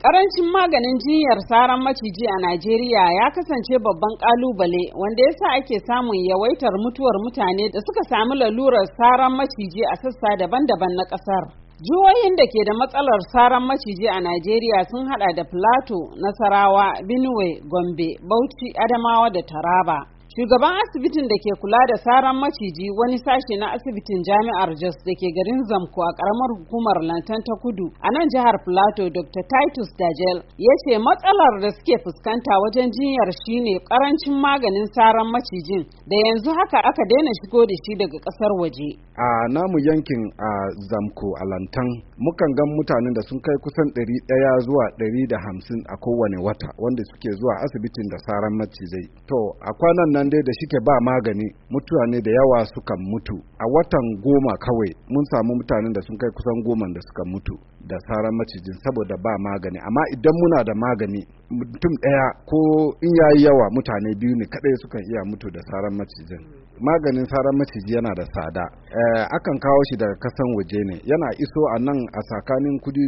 Karancin maganin jinyar saran maciji a Najeriya ya kasance babban kalubale wanda yasa ake samun yawaitar mutuwar mutane da suka sami lalurar saran maciji a sassa daban-daban na kasar. Jihohin da ke da matsalar saran maciji a Najeriya sun hada da Plateau, Nasarawa, Benue, Gombe, Bauchi, Adamawa da Taraba. Shugaban asibitin da ke kula da saran maciji wani sashe na asibitin Jami'ar Jos da ke garin Zamko a karamar hukumar Lantan ta Kudu a nan jihar Plateau, Dr. Titus Dajel ya ce matsalar da suke fuskanta wajen jinyar shine karancin maganin saran macijin da yanzu haka aka daina shigo da shi daga kasar waje. A namu yankin a Zamko a Lantan mukan ga mutanen da sun kai kusan 100 zuwa 150 a kowane wata wanda suke zuwa asibitin da saran macizai. To a kwanan nan dai da shike ba magani mutane da yawa sukan mutu. A watan 10 kawai mun samu mutanen da sun kai kusan 10 da suka mutu da saran macijin saboda ba magani. Amma idan muna da magani mutum ɗaya ko in yayi yawa mutane 2 ne kadai sukan iya mutu da saran macijin. Maganin saran maciji yana da tsada. Akan kawo shi daga kasan waje ne. Yana iso a nan a tsakanin kudi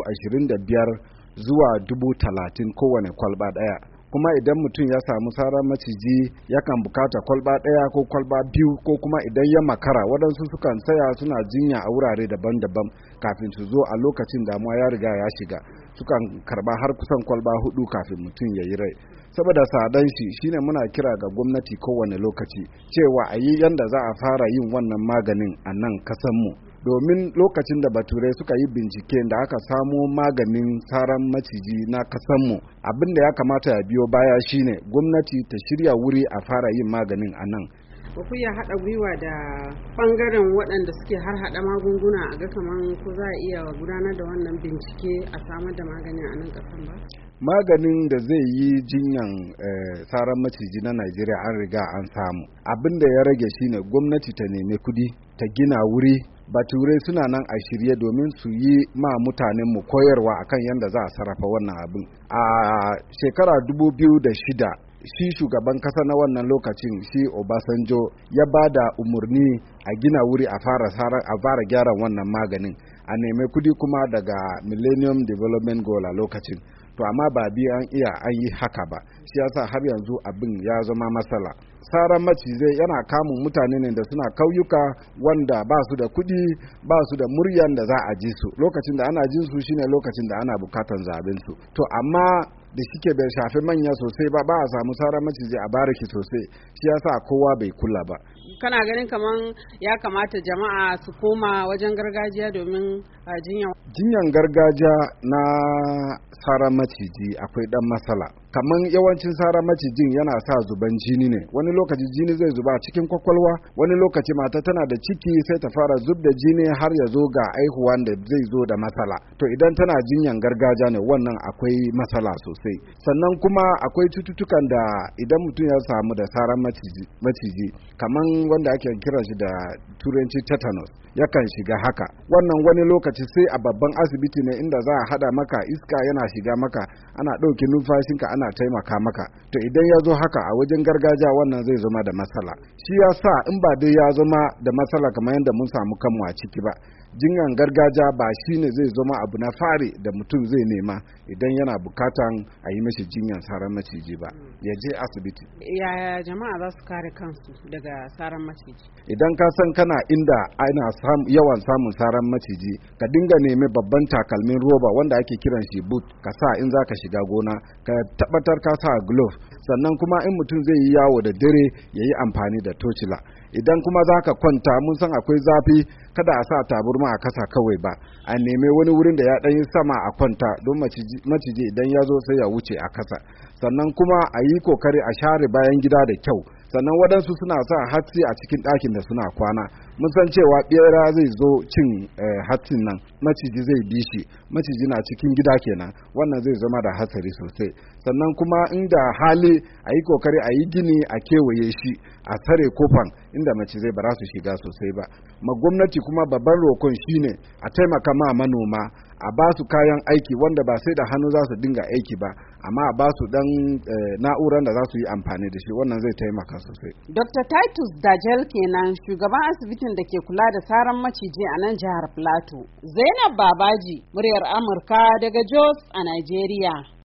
25,000 zuwa 30,000 kowane kwalba ɗaya. Kuma idan mutum ya samu saran maciji yakan bukata kwalba ɗaya ko kwalba 2 ko kuma idan ya makara waɗansu sukan tsaya suna jinya a wurare daban-daban kafin su zo a lokacin damuwa ya riga ya shiga sukan karba har kusan kwalba 4 kafin mutum ya yi rai. Saboda tsadan shi shine muna kira ga gwamnati kowane lokaci cewa a yi yanda za a fara yin wannan maganin a nan kasanmu. Domin lokacin da baturai suka yi bincike da aka samo maganin saran maciji na kasanmu, abin da ya kamata ya biyo baya shine gwamnati ta shirya wuri a fara yin maganin a nan. Ba ku iya haɗa gwiwa da ɓangaren waɗanda suke har haɗa magunguna a ga kamar ko za a iya gudanar da wannan bincike a samar da maganin a nan ƙasan ba? Maganin da zai yi jinyan saran maciji na Najeriya an riga an samu. Abin da ya rage shine gwamnati ta nemi kudi ta gina wuri. Baturai suna nan a shirye domin su yi ma mutanen mu koyarwa akan yadda za a sarrafa wannan abin. A shekara 2006 shi shugaban kasa na wannan lokacin shi Obasanjo ya ba da umarni a gina wuri a fara gyara wannan maganin. A neme kudi kuma daga Millennium Development Goal a lokacin. To amma ba an iya an yi haka ba, shi yasa har yanzu abin ya zama matsala. Saran macizai yana kamun mutane ne da suna kauyuka wanda ba su da kuɗi, ba su da muryan da za a ji su. Lokacin da ana jin su shine lokacin da ana bukatan zaben su. To amma da shike bai shafi manya sosai ba a samu saran macizai a bariki sosai, shi yasa kowa bai kula ba. Kana ganin kaman ya kamata jama'a su koma wajen gargajiya domin jinyan gargajiya na saran maciji akwai dan matsala. Kaman yawancin saran macijin yana sa zuban jini ne. Wani lokaci jini zai zuba cikin kwakwalwa, wani lokaci mata tana da ciki sai ta fara zub da jini har ya zo ga aihuwan da zai zo da matsala. To idan tana jinyan gargajiya ne wannan akwai matsala sosai. Sannan kuma akwai cututtukan da idan mutum ya samu da saran maciji kaman wanda ake kiran shi da turanci tetanus yakan shiga haka. Wannan wani lokaci sai a babban asibiti ne inda za a hada maka iska yana shiga maka, ana ɗauki numfashinka ana taimaka maka. To idan ya zo haka a wajen gargajiya wannan zai zama da matsala. Shi ya sa in ba dai ya zama da matsala kamar yadda mun samu kanmu a ciki ba, jinyan gargajiya ba shine zai zama abu na fari da mutum zai nema idan yana bukatan a yi mashi jinyan saran maciji ba, ya je asibiti. Yaya jama'a za su kare kansu daga saran maciji? Idan ka san kana inda ana yawan samun saran maciji, ka dinga nemi babban takalmin roba wanda ake kiran shi boot ka sa in za ka shiga gona, ka tabbatar ka sa glove. Sannan kuma in mutum zai yi yawo da dare ya yi amfani da tocila. Idan kuma za ka kwanta mun san akwai zafi, kada a sa taburma a kasa kawai ba, a neme wani wurin da ya ɗan yi sama a kwanta don maciji idan ya zo sai ya wuce a kasa. Sannan kuma a yi kokari a share bayan gida da kyau. Sannan waɗansu suna sa hatsi a cikin ɗakin da suna kwana. Mun san cewa ɓera zai zo cin hatsin nan, maciji zai bi shi, maciji na cikin gida kenan, wannan zai zama da hatsari sosai. Sannan kuma inda hali a yi kokari a yi gini a kewaye shi, a tsare kofan inda macizai ba za su shiga sosai ba. ma gwamnati kuma babban rokon shine a taimaka ma manoma, a ba su kayan aiki wanda ba sai da hannu za su dinga aiki ba, amma a ba su dan na'urar da za su yi amfani da shi, wannan zai taimaka sosai. Dr. Titus Dajel kenan, shugaban asibitin da ke kula da saran maciji a nan jihar Plateau. Zainab Babaji, muryar Amurka daga Jos a Najeriya.